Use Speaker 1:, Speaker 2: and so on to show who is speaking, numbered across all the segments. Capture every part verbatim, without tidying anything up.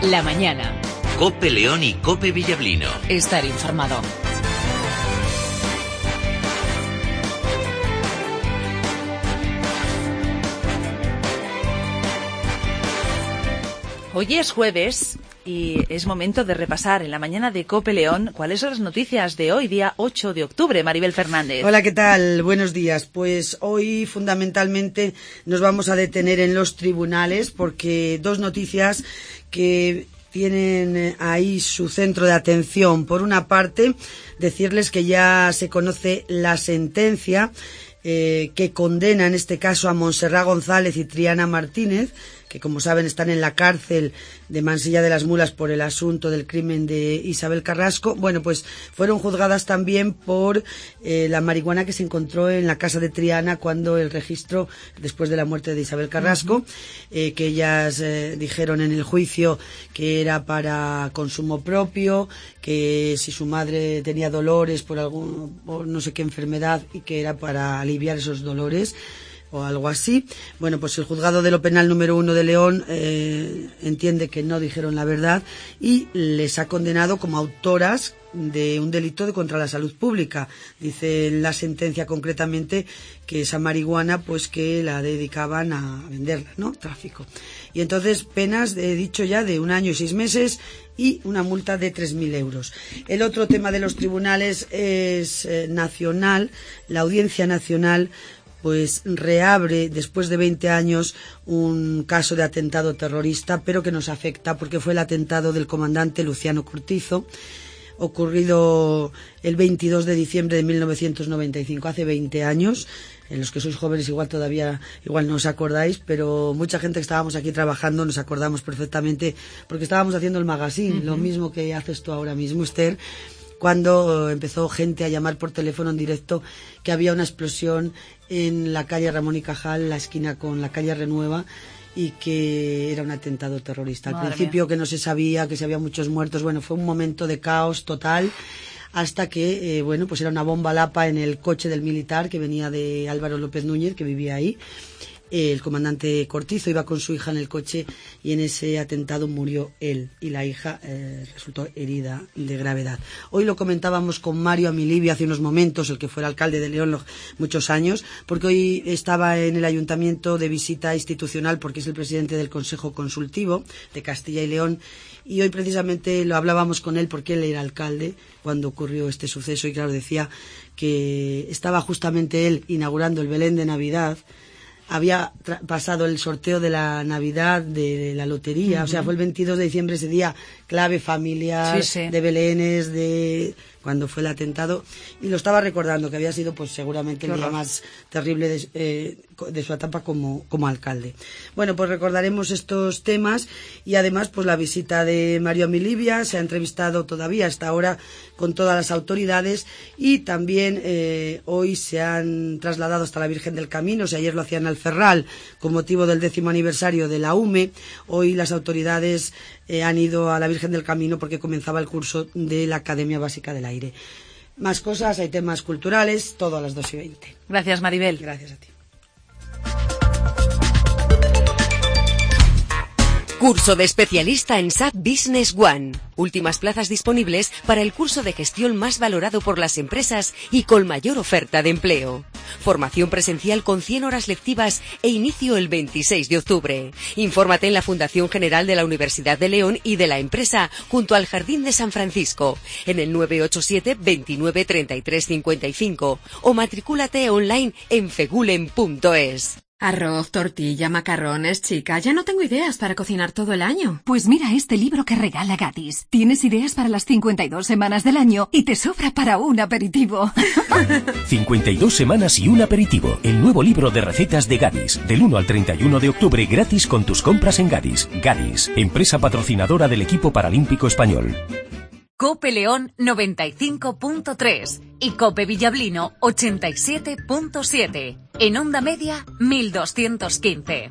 Speaker 1: La mañana.
Speaker 2: COPE León y COPE Villablino.
Speaker 1: Estar informado. Hoy es jueves y es momento de repasar en la mañana de COPE León cuáles son las noticias de hoy, día ocho de octubre. Maribel Fernández.
Speaker 3: Hola, ¿qué tal? Buenos días. Pues hoy fundamentalmente nos vamos a detener en los tribunales porque dos noticias que tienen ahí su centro de atención. Por una parte, decirles que ya se conoce la sentencia eh, que condena en este caso a Montserrat González y Triana Martínez, que como saben están en la cárcel de Mansilla de las Mulas por el asunto del crimen de Isabel Carrasco. Bueno, pues fueron juzgadas también por eh, la marihuana que se encontró en la casa de Triana cuando el registro, después de la muerte de Isabel Carrasco, uh-huh. eh, que ellas eh, dijeron en el juicio que era para consumo propio, que si su madre tenía dolores por algún, por no sé qué enfermedad, y que era para aliviar esos dolores o algo así. Bueno, pues el juzgado de lo penal número uno de León eh, entiende que no dijeron la verdad y les ha condenado como autoras de un delito de contra la salud pública. Dice la sentencia concretamente que esa marihuana pues que la dedicaban a venderla, ¿no? Tráfico. Y entonces penas, he dicho ya, de un año y seis meses y una multa de tres mil euros. El otro tema de los tribunales es eh, nacional. La Audiencia Nacional pues reabre después de veinte años un caso de atentado terrorista, pero que nos afecta porque fue el atentado del comandante Luciano Cortizo, ocurrido el veintidós de diciembre de mil novecientos noventa y cinco, hace veinte años. En los que sois jóvenes igual todavía igual no os acordáis, pero mucha gente que estábamos aquí trabajando nos acordamos perfectamente porque estábamos haciendo el magazine, uh-huh. Lo mismo que haces tú ahora mismo, Esther, cuando empezó gente a llamar por teléfono en directo que había una explosión en la calle Ramón y Cajal, la esquina con la calle Renueva, y que era un atentado terrorista. Al Madre principio mía. Que no se sabía, que si había muchos muertos, bueno, fue un momento de caos total, hasta que, eh, bueno, pues era una bomba lapa en el coche del militar que venía de Álvaro López Núñez, que vivía ahí. El comandante Cortizo iba con su hija en el coche y en ese atentado murió él y la hija eh, resultó herida de gravedad. Hoy lo comentábamos con Mario Amilibio hace unos momentos, el que fue el alcalde de León muchos años, porque hoy estaba en el ayuntamiento de visita institucional porque es el presidente del Consejo Consultivo de Castilla y León, y hoy precisamente lo hablábamos con él porque él era alcalde cuando ocurrió este suceso y claro, decía que estaba justamente él inaugurando el Belén de Navidad. Había tra- pasado el sorteo de la Navidad de, de la lotería, uh-huh. O sea, fue el veintidós de diciembre ese día clave familiar, sí, sí. De Belénes, de cuando fue el atentado, y lo estaba recordando que había sido pues seguramente Qué el día horror. Más terrible de, eh, de su etapa como, como alcalde. Bueno, pues recordaremos estos temas y además pues la visita de Mario Amilibia, se ha entrevistado todavía hasta ahora con todas las autoridades y también eh, hoy se han trasladado hasta la Virgen del Camino, o sea, ayer lo hacían al Ferral con motivo del décimo aniversario de la U M E, hoy las autoridades eh, han ido a la Virgen del Camino porque comenzaba el curso de la Academia Básica del Aire. Más cosas, hay temas culturales, todo a las dos y veinte.
Speaker 1: Gracias, Maribel.
Speaker 3: Gracias a ti.
Speaker 4: Curso de especialista en S A P Business One. Últimas plazas disponibles para el curso de gestión más valorado por las empresas y con mayor oferta de empleo. Formación presencial con cien horas lectivas e inicio el veintiséis de octubre. Infórmate en la Fundación General de la Universidad de León y de la empresa junto al Jardín de San Francisco en el nueve ocho siete, veintinueve, treinta y tres, cincuenta y cinco o matricúlate online en fegulen punto es.
Speaker 5: Arroz, tortilla, macarrones, chica, ya no tengo ideas para cocinar todo el año.
Speaker 6: Pues mira este libro que regala Gadis. Tienes ideas para las cincuenta y dos semanas del año y te sobra para un aperitivo.
Speaker 7: cincuenta y dos semanas y un aperitivo. El nuevo libro de recetas de Gadis. Del uno al treinta y uno de octubre gratis con tus compras en Gadis. Gadis, empresa patrocinadora del equipo paralímpico español.
Speaker 1: COPE León noventa y cinco punto tres y COPE Villablino ochenta y siete punto siete. En onda media mil doscientos quince.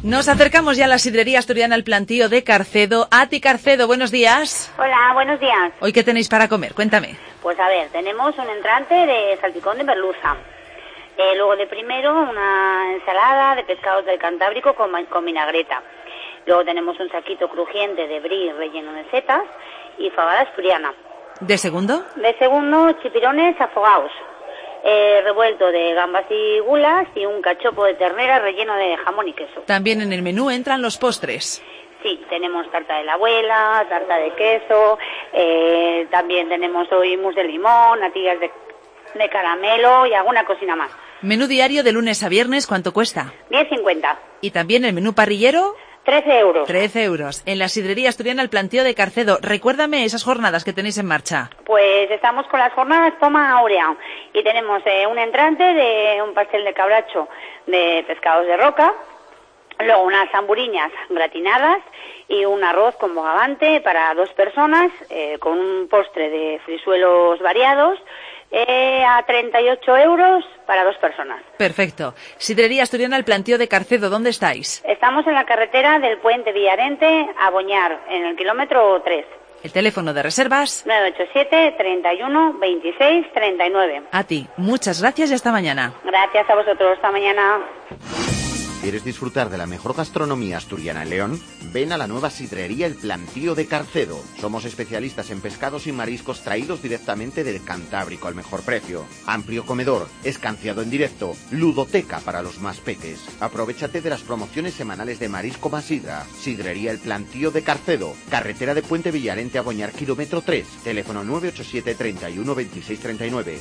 Speaker 8: Nos acercamos ya a la sidrería asturiana El Plantío de Carcedo. Ati Carcedo, buenos días.
Speaker 9: Hola, buenos días.
Speaker 8: ¿Hoy qué tenéis para comer? Cuéntame.
Speaker 9: Pues a ver, tenemos un entrante de salpicón de merluza. Eh, luego de primero una ensalada de pescados del Cantábrico con, con vinagreta. Luego tenemos un saquito crujiente de brie relleno de setas y fabada asturiana.
Speaker 8: ¿De segundo?
Speaker 9: De segundo, chipirones afogados. Eh, revuelto de gambas y gulas y un cachopo de ternera relleno de jamón y queso.
Speaker 8: También en el menú entran los postres.
Speaker 9: Sí, tenemos tarta de la abuela, tarta de queso, eh, también tenemos hoy mousse de limón, natillas de, de caramelo y alguna cocina más.
Speaker 8: Menú diario de lunes a viernes, ¿cuánto cuesta?
Speaker 9: diez cincuenta.
Speaker 8: Y también el menú parrillero...
Speaker 9: trece euros.
Speaker 8: trece euros. En la sidrería asturiana El Plantío de Carcedo. Recuérdame esas jornadas que tenéis en marcha.
Speaker 9: Pues estamos con las jornadas Toma Aurea y tenemos eh, un entrante de un pastel de cabracho de pescados de roca, luego unas hamburiñas gratinadas y un arroz con bogavante para dos personas eh, con un postre de frisuelos variados eh, a treinta y ocho euros para dos personas.
Speaker 8: Perfecto. Sidrería asturiana El Plantío de Carcedo, ¿dónde estáis?
Speaker 9: Estamos en la carretera del Puente Villarente a Boñar, en el kilómetro tres.
Speaker 8: El teléfono de reservas...
Speaker 9: nueve ocho siete, treinta y uno, veintiséis, treinta y nueve.
Speaker 8: A ti, muchas gracias y hasta mañana.
Speaker 9: Gracias a vosotros, hasta mañana.
Speaker 10: ¿Quieres disfrutar de la mejor gastronomía asturiana en León? Ven a la nueva sidrería El Plantío de Carcedo. Somos especialistas en pescados y mariscos traídos directamente del Cantábrico al mejor precio. Amplio comedor, escanciado en directo, ludoteca para los más peques. Aprovéchate de las promociones semanales de marisco más sidra. Sidrería El Plantío de Carcedo. Carretera de Puente Villarente a Boñar, kilómetro tres. Teléfono nueve ocho siete, treinta y uno, veintiséis, treinta y nueve.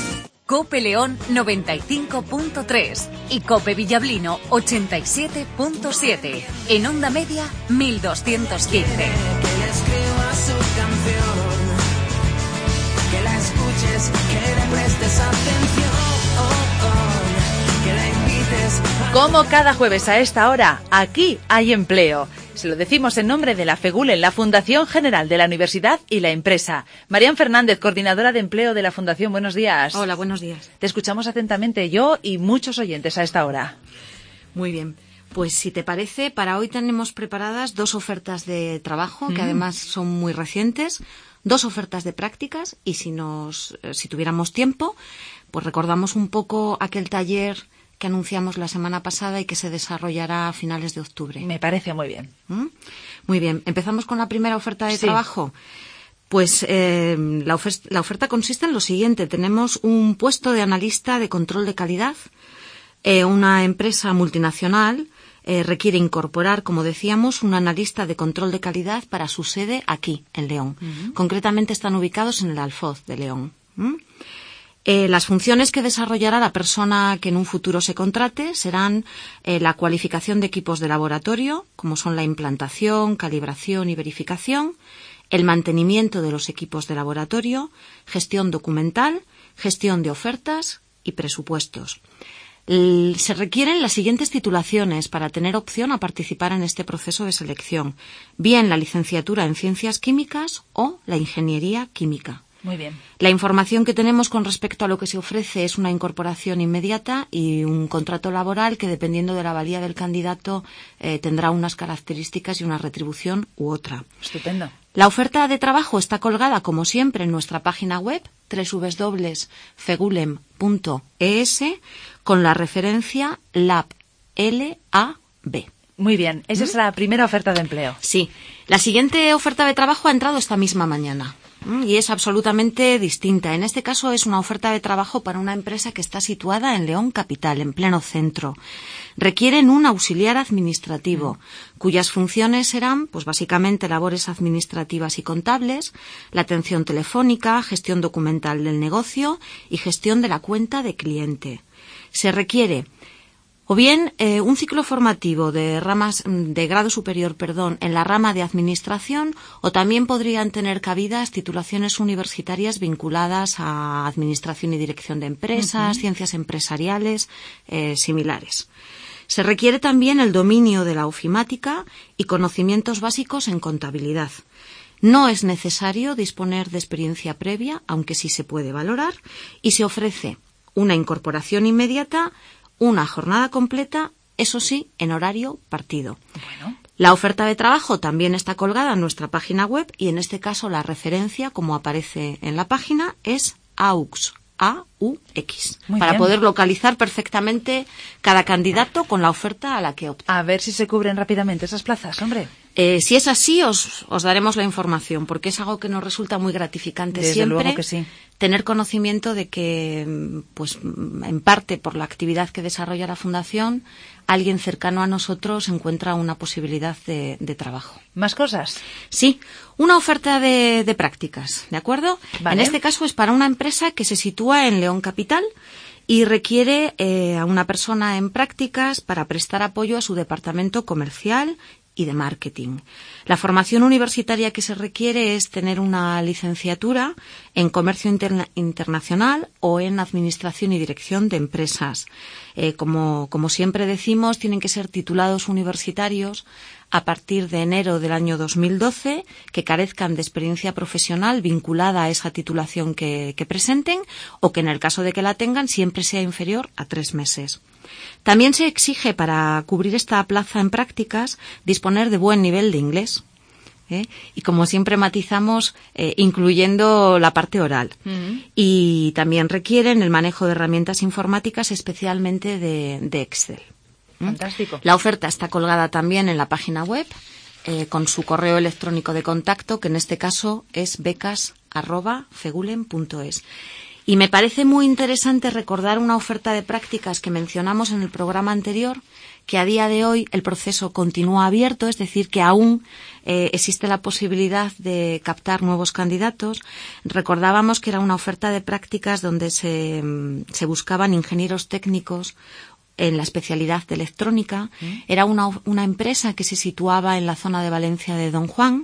Speaker 1: Cope León noventa y cinco punto tres y Cope Villablino ochenta y siete punto siete. En onda media mil doscientos quince.
Speaker 11: Que le escribas su canción, que la escuches, que le prestes atención, que la invites.
Speaker 8: Como cada jueves a esta hora, aquí hay empleo. Se lo decimos en nombre de la FEGULEN, la Fundación General de la Universidad y la Empresa. Marían Fernández, coordinadora de empleo de la Fundación, buenos días.
Speaker 12: Hola, buenos días.
Speaker 8: Te escuchamos atentamente yo y muchos oyentes a esta hora.
Speaker 12: Muy bien. Pues si te parece, para hoy tenemos preparadas dos ofertas de trabajo, mm. que además son muy recientes, dos ofertas de prácticas y si nos, si tuviéramos tiempo, pues recordamos un poco aquel taller que anunciamos la semana pasada y que se desarrollará a finales de octubre.
Speaker 8: Me parece muy bien.
Speaker 12: ¿Mm? Muy bien. ¿Empezamos con la primera oferta de
Speaker 8: sí.
Speaker 12: trabajo? Pues eh, la, ofer- la oferta consiste en lo siguiente. Tenemos un puesto de analista de control de calidad. Eh, una empresa multinacional eh, requiere incorporar, como decíamos, un analista de control de calidad para su sede aquí, en León. Uh-huh. Concretamente están ubicados en el Alfoz de León. ¿Mm? Eh, las funciones que desarrollará la persona que en un futuro se contrate serán eh, la cualificación de equipos de laboratorio, como son la implantación, calibración y verificación, el mantenimiento de los equipos de laboratorio, gestión documental, gestión de ofertas y presupuestos. L- se requieren las siguientes titulaciones para tener opción a participar en este proceso de selección, bien la licenciatura en Ciencias Químicas o la Ingeniería Química.
Speaker 8: Muy bien.
Speaker 12: La información que tenemos con respecto a lo que se ofrece es una incorporación inmediata y un contrato laboral que, dependiendo de la valía del candidato, eh, tendrá unas características y una retribución u otra.
Speaker 8: Estupendo.
Speaker 12: La oferta de trabajo está colgada, como siempre, en nuestra página web doble u doble u doble u punto fegulem punto e s con la referencia L A B. L A B.
Speaker 8: Muy bien. Esa ¿Mm? es la primera oferta de empleo.
Speaker 12: Sí. La siguiente oferta de trabajo ha entrado esta misma mañana. Y es absolutamente distinta. En este caso es una oferta de trabajo para una empresa que está situada en León Capital, en pleno centro. Requieren un auxiliar administrativo, mm. cuyas funciones serán, pues básicamente, labores administrativas y contables, la atención telefónica, gestión documental del negocio y gestión de la cuenta de cliente. Se requiere o bien eh, un ciclo formativo de ramas de grado superior, perdón, en la rama de administración, o también podrían tener cabidas titulaciones universitarias vinculadas a administración y dirección de empresas, uh-huh. ciencias empresariales, eh, similares. Se requiere también el dominio de la ofimática y conocimientos básicos en contabilidad. No es necesario disponer de experiencia previa, aunque sí se puede valorar, y se ofrece una incorporación inmediata, una jornada completa eso sí, en horario partido.
Speaker 8: Bueno.
Speaker 12: La oferta de trabajo también está colgada en nuestra página web y en este caso la referencia, como aparece en la página, es A U X. A U X,
Speaker 8: Muy
Speaker 12: para
Speaker 8: bien.
Speaker 12: poder localizar perfectamente cada candidato con la oferta a la que opta.
Speaker 8: A ver si se cubren rápidamente esas plazas, hombre.
Speaker 12: Eh, si es así, os, os daremos la información, porque es algo que nos resulta muy gratificante
Speaker 8: Desde
Speaker 12: siempre.
Speaker 8: luego que sí.
Speaker 12: Tener conocimiento de que, pues, en parte por la actividad que desarrolla la Fundación, alguien cercano a nosotros encuentra una posibilidad de, de trabajo.
Speaker 8: ¿Más cosas?
Speaker 12: Sí, una oferta de, de prácticas, ¿de acuerdo?
Speaker 8: Vale.
Speaker 12: En este caso es para una empresa que se sitúa en León Capital y requiere eh, a una persona en prácticas para prestar apoyo a su departamento comercial y de marketing. La formación universitaria que se requiere es tener una licenciatura en comercio interna- internacional o en administración y dirección de empresas. Eh, como, como siempre decimos, tienen que ser titulados universitarios a partir de enero del año dos mil doce, que carezcan de experiencia profesional vinculada a esa titulación que, que presenten, o que en el caso de que la tengan siempre sea inferior a tres meses. También se exige para cubrir esta plaza en prácticas disponer de buen nivel de inglés. ¿eh? Y como siempre matizamos, eh, incluyendo la parte oral.
Speaker 8: Mm.
Speaker 12: Y también requieren el manejo de herramientas informáticas, especialmente de, de Excel. ¿Mm?
Speaker 8: Fantástico.
Speaker 12: La oferta está colgada también en la página web eh, con su correo electrónico de contacto, que en este caso es becas arroba fegulen punto es. Y me parece muy interesante recordar una oferta de prácticas que mencionamos en el programa anterior, que a día de hoy el proceso continúa abierto, es decir, que aún eh, existe la posibilidad de captar nuevos candidatos. Recordábamos que era una oferta de prácticas donde se, se buscaban ingenieros técnicos en la especialidad de electrónica. ¿Mm? Era una, una empresa que se situaba en la zona de Valencia de Don Juan.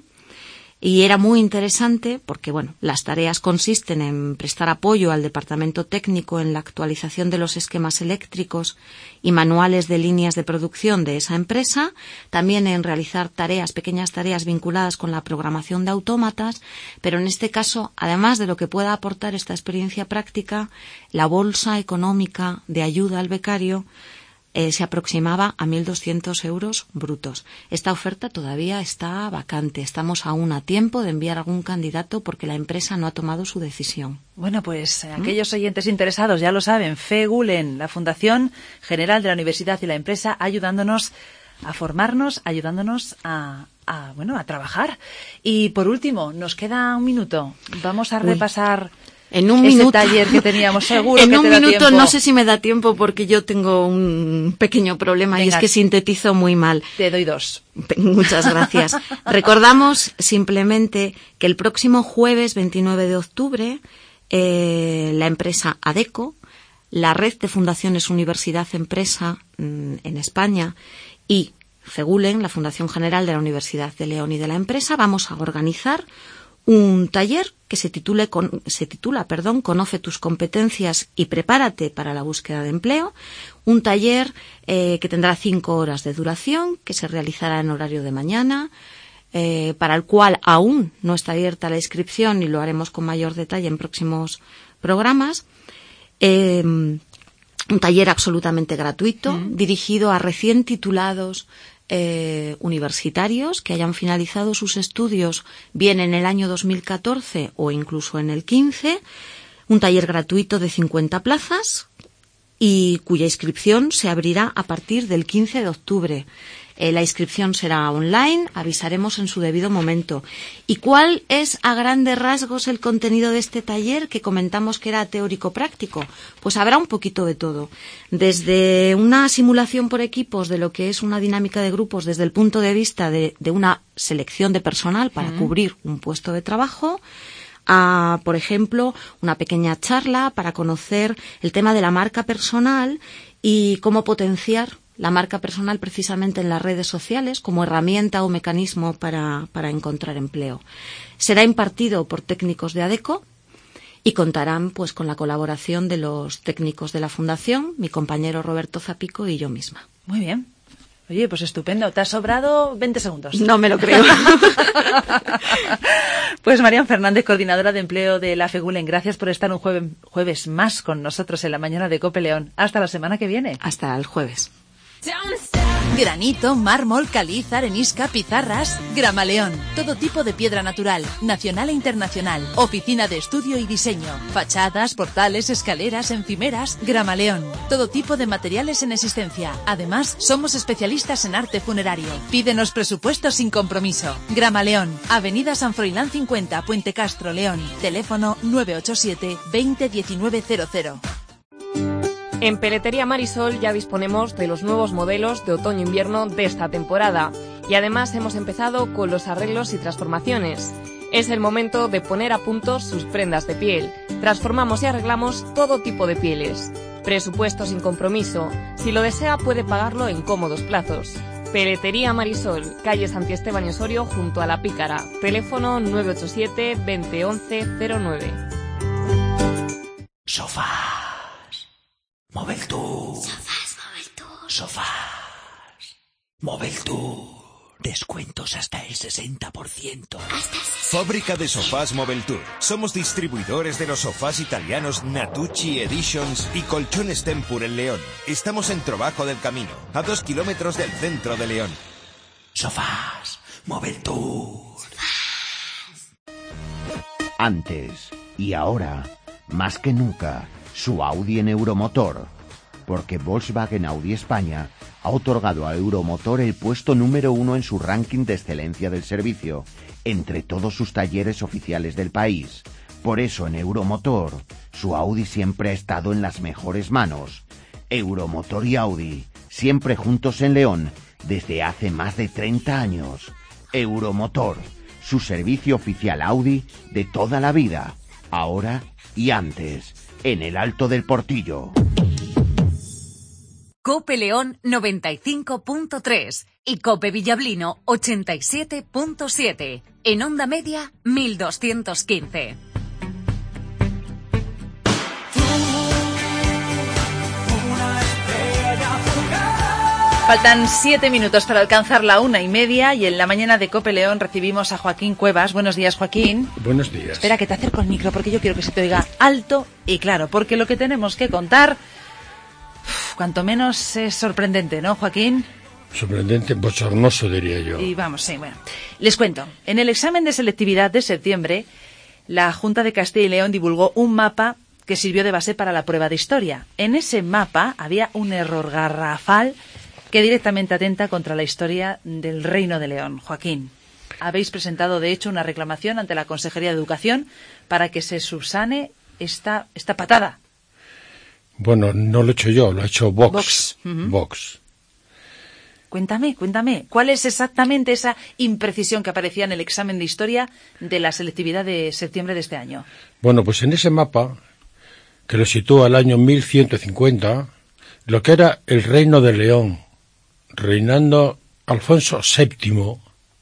Speaker 12: Y era muy interesante porque, bueno, las tareas consisten en prestar apoyo al departamento técnico en la actualización de los esquemas eléctricos y manuales de líneas de producción de esa empresa, también en realizar tareas, pequeñas tareas vinculadas con la programación de autómatas, pero en este caso, además de lo que pueda aportar esta experiencia práctica, la bolsa económica de ayuda al becario Eh, se aproximaba a mil doscientos euros brutos. Esta oferta todavía está vacante. Estamos aún a tiempo de enviar algún candidato porque la empresa no ha tomado su decisión.
Speaker 8: Bueno, pues ¿Mm? aquellos oyentes interesados ya lo saben. FEGULEN, la Fundación General de la Universidad y la empresa, ayudándonos a formarnos, ayudándonos a, a bueno, a trabajar. Y por último, nos queda un minuto. Vamos a
Speaker 12: Uy.
Speaker 8: repasar
Speaker 12: En un
Speaker 8: ese
Speaker 12: minuto,
Speaker 8: taller que teníamos, seguro
Speaker 12: en
Speaker 8: que
Speaker 12: un
Speaker 8: te da
Speaker 12: minuto
Speaker 8: tiempo.
Speaker 12: No sé si me da tiempo porque yo tengo un pequeño problema.
Speaker 8: Venga,
Speaker 12: y es que sintetizo muy mal.
Speaker 8: Te doy dos.
Speaker 12: Muchas gracias. Recordamos simplemente que el próximo jueves veintinueve de octubre eh, la empresa ADECO, la Red de Fundaciones Universidad Empresa mm, en España y FEGULEN, la Fundación General de la Universidad de León y de la empresa, vamos a organizar un taller que se, titule con, se titula perdón, Conoce tus competencias y prepárate para la búsqueda de empleo. Un taller eh, que tendrá cinco horas de duración, que se realizará en horario de mañana, eh, para el cual aún no está abierta la inscripción y lo haremos con mayor detalle en próximos programas. Eh, un taller absolutamente gratuito, mm. dirigido a recién titulados Eh, universitarios que hayan finalizado sus estudios bien en el año dos mil catorce o incluso en el quince, un taller gratuito de cincuenta plazas y cuya inscripción se abrirá a partir del quince de octubre. Eh, la inscripción será online, avisaremos en su debido momento. ¿Y cuál es a grandes rasgos el contenido de este taller que comentamos que era teórico-práctico? Pues habrá un poquito de todo. Desde una simulación por equipos de lo que es una dinámica de grupos desde el punto de vista de, de una selección de personal para uh-huh. cubrir un puesto de trabajo, a, por ejemplo, una pequeña charla para conocer el tema de la marca personal y cómo potenciar la marca personal precisamente en las redes sociales como herramienta o mecanismo para, para encontrar empleo. Será impartido por técnicos de ADECO y contarán pues con la colaboración de los técnicos de la Fundación, mi compañero Roberto Zapico y yo misma.
Speaker 8: Muy bien. Oye, pues estupendo. Te ha sobrado veinte segundos.
Speaker 12: No me lo creo.
Speaker 8: Pues Marian Fernández, coordinadora de empleo de la FEGULEN, gracias por estar un jueves, jueves más con nosotros en la mañana de COPE León. Hasta la semana que viene.
Speaker 12: Hasta el jueves.
Speaker 8: Granito, mármol, caliz, arenisca, pizarras. Gramaleón. Todo tipo de piedra natural, nacional e internacional. Oficina de estudio y diseño. Fachadas, portales, escaleras, encimeras. Gramaleón. Todo tipo de materiales en existencia. Además, somos especialistas en arte funerario. Pídenos presupuestos sin compromiso. Gramaleón. Avenida San Froilán cincuenta, Puente Castro, León. Teléfono nueve ocho siete, veinte, diecinueve cero cero.
Speaker 13: En Peletería Marisol ya disponemos de los nuevos modelos de otoño-invierno de esta temporada y además hemos empezado con los arreglos y transformaciones. Es el momento de poner a punto sus prendas de piel. Transformamos y arreglamos todo tipo de pieles. Presupuesto sin compromiso. Si lo desea puede pagarlo en cómodos plazos. Peletería Marisol, calle Santi Esteban y Osorio junto a La Pícara. Teléfono nueve ocho siete, veinte, once, cero nueve.
Speaker 14: Sofás Moveltour.
Speaker 15: Sofás Moveltour.
Speaker 14: Sofás Moveltour. Descuentos hasta el sesenta por ciento.
Speaker 15: Hasta el sesenta por ciento.
Speaker 16: Fábrica de sofás Moveltour. Somos distribuidores de los sofás italianos Natucci Editions y colchones Tempur en León. Estamos en Trobajo del Camino, a dos kilómetros del centro de León.
Speaker 14: Sofás Moveltour.
Speaker 10: Antes y ahora, más que nunca, su Audi en Euromotor, porque Volkswagen Audi España ha otorgado a Euromotor el puesto número uno en su ranking de excelencia del servicio, entre todos sus talleres oficiales del país. Por eso en Euromotor, su Audi siempre ha estado en las mejores manos. Euromotor y Audi, siempre juntos en León, desde hace más de treinta años. Euromotor, su servicio oficial Audi de toda la vida, ahora y antes. En el Alto del Portillo.
Speaker 1: Cope León noventa y cinco punto tres y Cope Villablino ochenta y siete punto siete. En onda media mil doscientos quince.
Speaker 8: Faltan siete minutos para alcanzar la una y media y en la mañana de Cope León recibimos a Joaquín Cuevas. Buenos días, Joaquín.
Speaker 17: Buenos días.
Speaker 8: Espera que te acerco el micro porque yo quiero que se te oiga alto y claro, porque lo que tenemos que contar, uf, cuanto menos es sorprendente, ¿no, Joaquín?
Speaker 17: Sorprendente, bochornoso diría yo.
Speaker 8: Y vamos, sí, bueno. Les cuento, en el examen de selectividad de septiembre, la Junta de Castilla y León divulgó un mapa que sirvió de base para la prueba de historia. En ese mapa había un error garrafal que directamente atenta contra la historia del Reino de León. Joaquín, habéis presentado, de hecho, una reclamación ante la Consejería de Educación para que se subsane esta, esta patada.
Speaker 17: Bueno, no lo he hecho yo, lo ha hecho Vox.
Speaker 8: Vox. Uh-huh.
Speaker 17: Vox.
Speaker 8: Cuéntame, cuéntame, ¿cuál es exactamente esa imprecisión que aparecía en el examen de historia de la selectividad de septiembre de este año?
Speaker 17: Bueno, pues en ese mapa, que lo sitúa al año mil ciento cincuenta, lo que era el Reino de León, reinando Alfonso séptimo,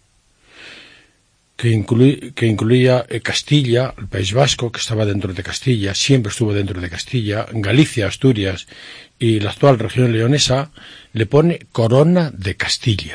Speaker 17: que, incluí, que incluía Castilla, el País Vasco, que estaba dentro de Castilla, siempre estuvo dentro de Castilla, Galicia, Asturias y la actual región leonesa, le pone Corona de Castilla.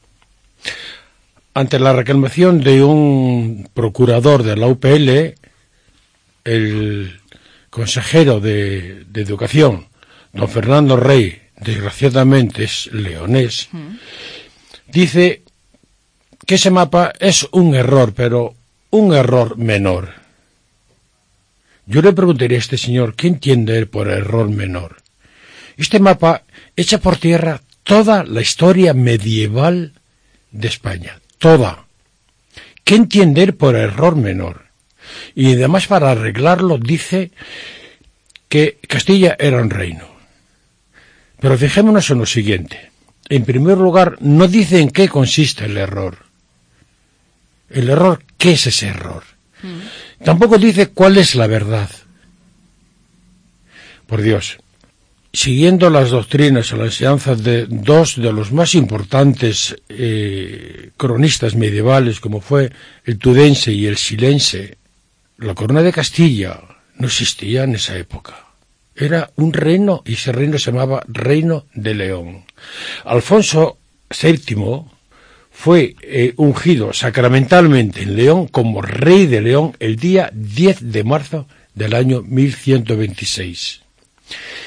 Speaker 17: Ante la reclamación de un procurador de la U P L, el consejero de, de Educación, don Fernando Rey, desgraciadamente es leonés, mm. dice que ese mapa es un error, pero un error menor. Yo le preguntaría a este señor, ¿qué entiende él por error menor? Este mapa echa por tierra toda la historia medieval de España, toda. ¿Qué entiende él por error menor? Y además para arreglarlo dice que Castilla era un reino. Pero fijémonos en lo siguiente. En primer lugar, no dice en qué consiste el error. El error, ¿qué es ese error? Mm. Tampoco dice cuál es la verdad. Por Dios, siguiendo las doctrinas o las enseñanzas de dos de los más importantes eh, cronistas medievales, como fue el Tudense y el Silense, la corona de Castilla no existía en esa época. Era un reino, y ese reino se llamaba Reino de León. Alfonso séptimo fue eh, ungido sacramentalmente en León como rey de León el día diez de marzo del año mil ciento veintiséis.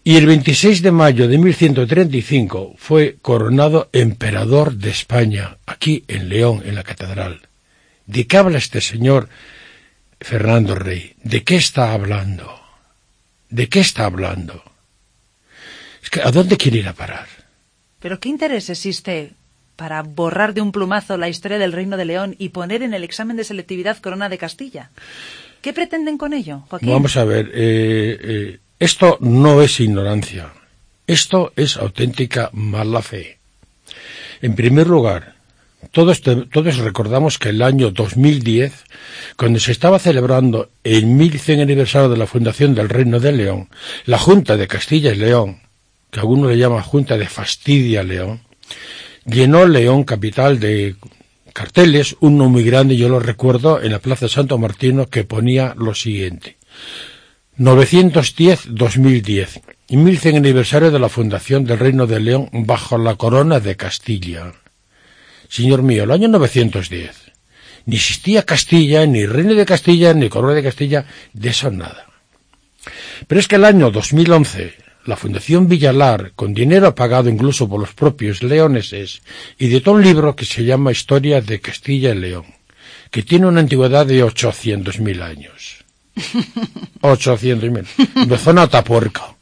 Speaker 17: Y el veintiséis de mayo de mil ciento treinta y cinco fue coronado emperador de España, aquí en León, en la catedral. ¿De qué habla este señor Fernando Rey? ¿De qué está hablando? ¿De qué está hablando? Es que, ¿a dónde quiere ir a parar?
Speaker 8: ¿Pero qué interés existe para borrar de un plumazo la historia del Reino de León y poner en el examen de selectividad Corona de Castilla? ¿Qué pretenden con ello, Joaquín?
Speaker 17: Vamos a ver, eh, eh, esto no es ignorancia, esto es auténtica mala fe. En primer lugar, todos, todos recordamos que el año dos mil diez, cuando se estaba celebrando el mil cien aniversario de la fundación del Reino de León, la Junta de Castilla y León, que algunos le llaman Junta de Fastidia León, llenó León capital de carteles, uno muy grande, yo lo recuerdo, en la Plaza de Santo Martino, que ponía lo siguiente: novecientos diez dos mil diez, y mil cien aniversario de la fundación del Reino de León bajo la corona de Castilla. Señor mío, el año novecientos diez, ni existía Castilla, ni Reino de Castilla, ni corona de Castilla, de eso nada. Pero es que el año dos mil once, la Fundación Villalar, con dinero pagado incluso por los propios leoneses, editó un libro que se llama Historia de Castilla y León, que tiene una antigüedad de ochocientos mil años. ochocientos mil. De zona Atapuerca.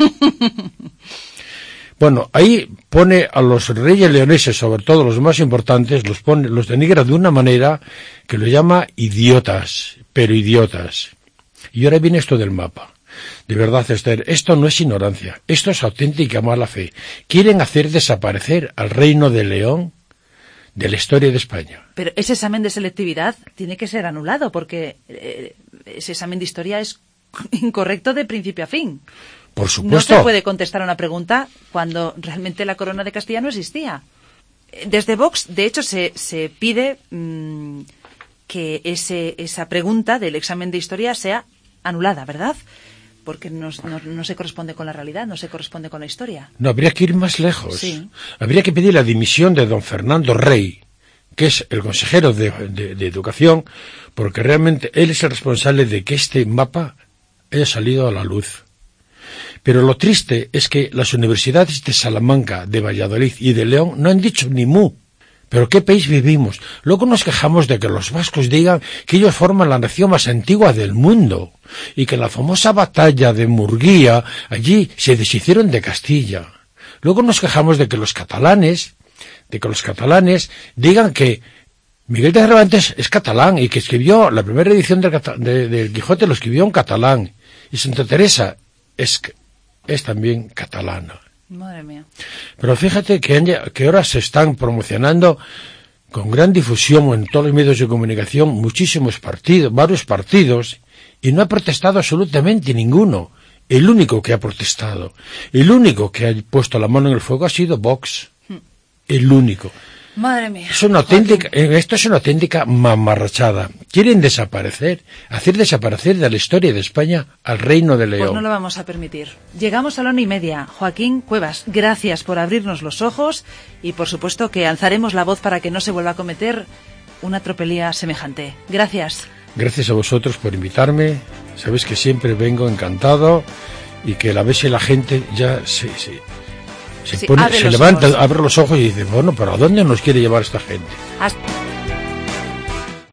Speaker 17: Bueno, ahí pone a los reyes leoneses, sobre todo los más importantes, los pone, los denigra de una manera que lo llama idiotas, pero idiotas. Y ahora viene esto del mapa. De verdad, Esther, esto no es ignorancia, esto es auténtica mala fe. Quieren hacer desaparecer al Reino de León de la historia de España.
Speaker 8: Pero ese examen de selectividad tiene que ser anulado, porque eh, ese examen de historia es incorrecto de principio a fin.
Speaker 17: Por supuesto.
Speaker 8: No se puede contestar a una pregunta cuando realmente la corona de Castilla no existía. Desde Vox, de hecho, se, se pide mmm, que ese, esa pregunta del examen de historia sea anulada, ¿verdad? Porque no, no, no se corresponde con la realidad, no se corresponde con la historia.
Speaker 17: No, habría que ir más lejos.
Speaker 8: Sí.
Speaker 17: Habría que pedir la dimisión de don Fernando Rey, que es el consejero de, de, de Educación, porque realmente él es el responsable de que este mapa haya salido a la luz. Pero lo triste es que las universidades de Salamanca, de Valladolid y de León no han dicho ni mu. ¿Pero qué país vivimos? Luego nos quejamos de que los vascos digan que ellos forman la nación más antigua del mundo y que en la famosa batalla de Murguía allí se deshicieron de Castilla. Luego nos quejamos de que los catalanes, de que los catalanes digan que Miguel de Cervantes es catalán y que escribió la primera edición del, de, del Quijote lo escribió en catalán y Santa Teresa es, es también catalana.
Speaker 8: Madre mía.
Speaker 17: Pero fíjate que, que ahora se están promocionando con gran difusión en todos los medios de comunicación muchísimos partidos, varios partidos, y no ha protestado absolutamente ninguno. El único que ha protestado, el único que ha puesto la mano en el fuego ha sido Vox. El único.
Speaker 8: Madre mía.
Speaker 17: Es una auténtica, esto es una auténtica mamarrachada. Quieren desaparecer, hacer desaparecer de la historia de España al Reino de León.
Speaker 8: Pues no lo vamos a permitir. Llegamos a la una y media. Joaquín Cuevas, gracias por abrirnos los ojos y por supuesto que alzaremos la voz para que no se vuelva a cometer una tropelía semejante. Gracias.
Speaker 17: Gracias a vosotros por invitarme. Sabéis que siempre vengo encantado y que la vez y la gente ya se... se Se,
Speaker 8: sí,
Speaker 17: pone, se levanta, ojos. abre los ojos y dice, bueno, ¿pero a dónde nos quiere llevar esta gente?
Speaker 8: Hasta